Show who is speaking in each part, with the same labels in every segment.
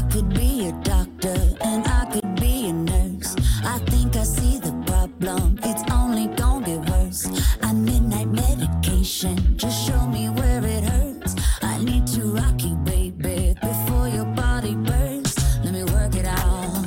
Speaker 1: could be a doctor and I could be a nurse. I think I see the problem, it's only gonna get worse. I midnight medication, just show me where it hurts. I need to rock you, baby, before your body bursts. Let me work it out.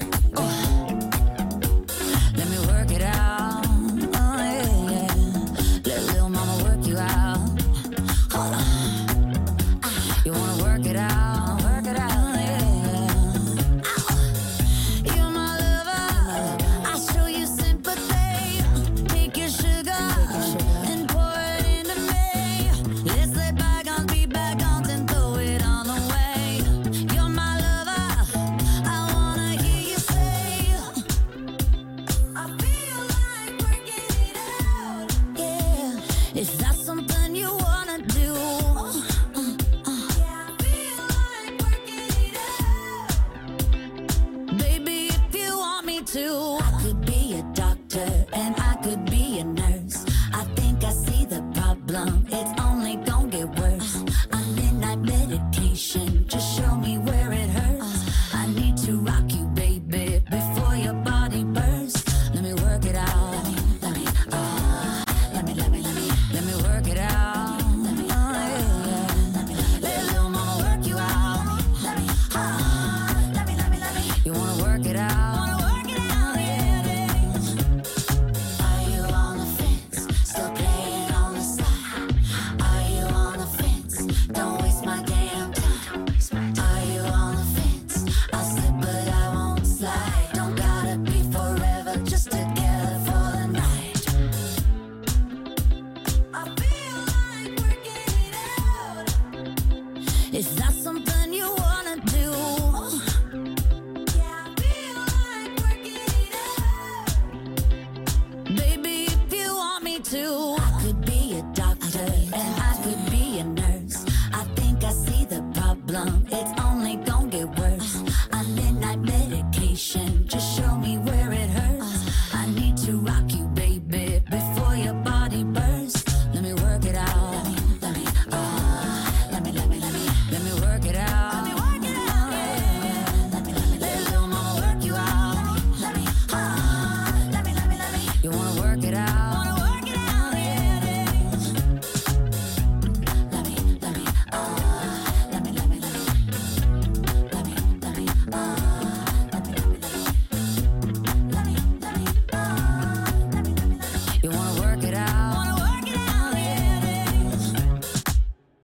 Speaker 1: Let me work it out. Oh yeah, yeah. Let little mama work you out. Hold on. You wanna work it out? Work it out, yeah. You're my lover. I show you sympathy. Take your sugar and pour it into me. Let's let bygones be bygones and throw it all away. You're my lover. I wanna hear you say, I feel like working it out. Yeah, is that something you wanna do? Yeah, I feel like working it out. Baby, if you want me to, I could be a doctor and I could be a nurse. I think I see the problem, it's only gonna get worse. I'm midnight medication, just show me where it hurts. I need to rock you, baby, before your body bursts. Let me work it out. Let me work it out. Oh, yeah. Let little mama work you out. You wanna work it out? Yeah. Are you on the fence? Still playing on the side? Are you on the fence? Don't waste my damn time. Are you on the fence? I'll slip but I won't slide. Don't gotta be forever, just together for the night. I feel like working it out. Is that something you wanna do?